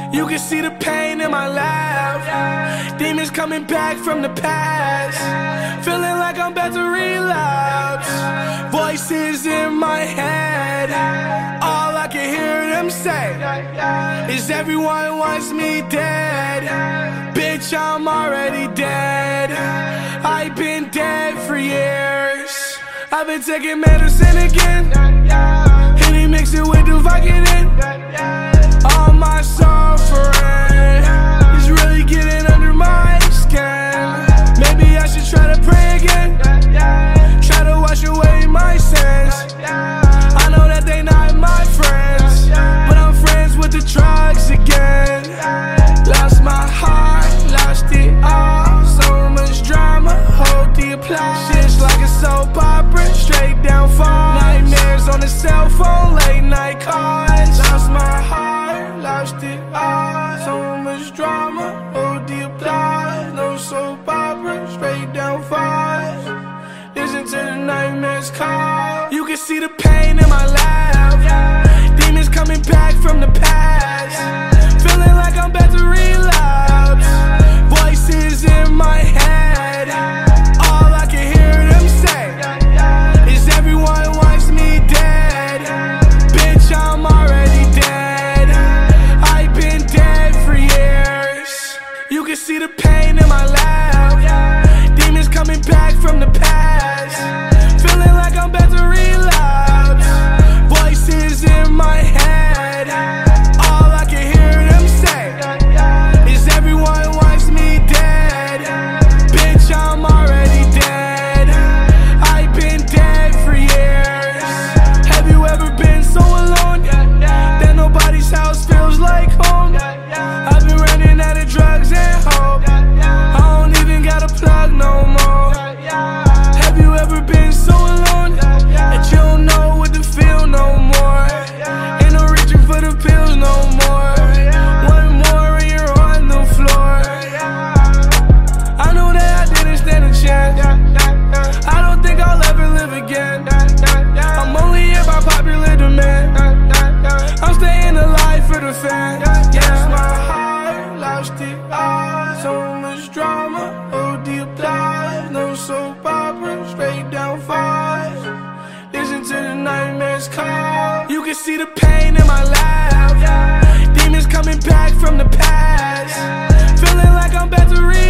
You can see the pain in my laugh. Demons coming back from the past. Feeling like I'm about to relapse. Voices in my head. All I can hear them say is everyone wants me dead. Bitch, I'm already dead. I've been dead for years. I've been taking medicine again. Henny mix it with the Vicodin. All my suffering is really getting under my skin. Maybe I should try to pray again. Try to wash away my sins. I know that they not my friends, but I'm friends with the drugs again. Lost my heart, lost it all. So much drama, hold the applause. Shit's like a soap opera, straight down fall. Nightmares on the cell phone, late night calls. Lost my heart, lost it all. So much drama, hold the applause. No soap opera, straight down falls. Listen to the nightmares call. You can see the pain in my laugh. Demons coming back from the past. Feeling like I'm about to relapse. Voices in my head. All I can hear them say is everyone wants me dead. Bitch, I'm already dead. I've been dead for years. You can see the pain in my laugh. Demons coming back from the past. Feeling like I'm about to relapse. Voices in my head. All I can hear them say is everyone wants me dead. Bitch, I'm already dead. I've been dead for years. Have you ever been so alone that nobody's house feels like home? I've been running out of drugs and hope. I don't even got a plug no more. Have you ever been so alone that you don't know what to feel no more? Ain't no reaching for the pills no more. One more and you're on the floor. I know that I didn't stand a chance. I don't think I'll ever live again. I'm only here by popular demand. I'm staying alive for the fans. Yes, my heart lost it all. So much drama, hold the applause. No soap opera, straight down falls. Listen to the nightmares call. You can see the pain in my laugh. Demons coming back from the past. Feeling like I'm about to relapse.